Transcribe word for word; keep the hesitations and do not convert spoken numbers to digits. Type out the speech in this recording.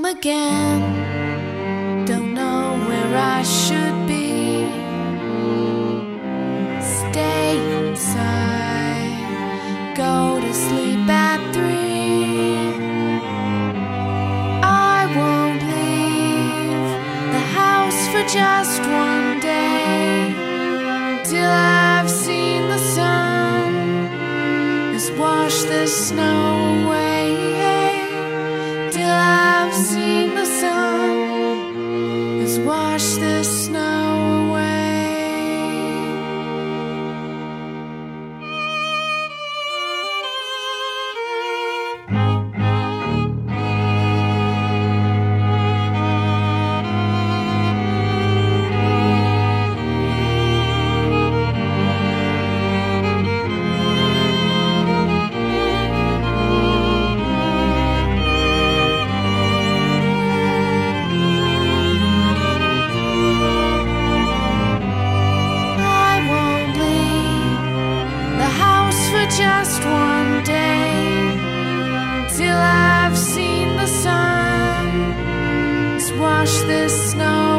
again. Don't know where I should be. Stay inside, go to sleep at three. I won't leave the house for just one day, till I've seen the sun has washed the snow away. Till I've seen the sun has washed the snow away. Just one day, till I've seen the sun has washed this snow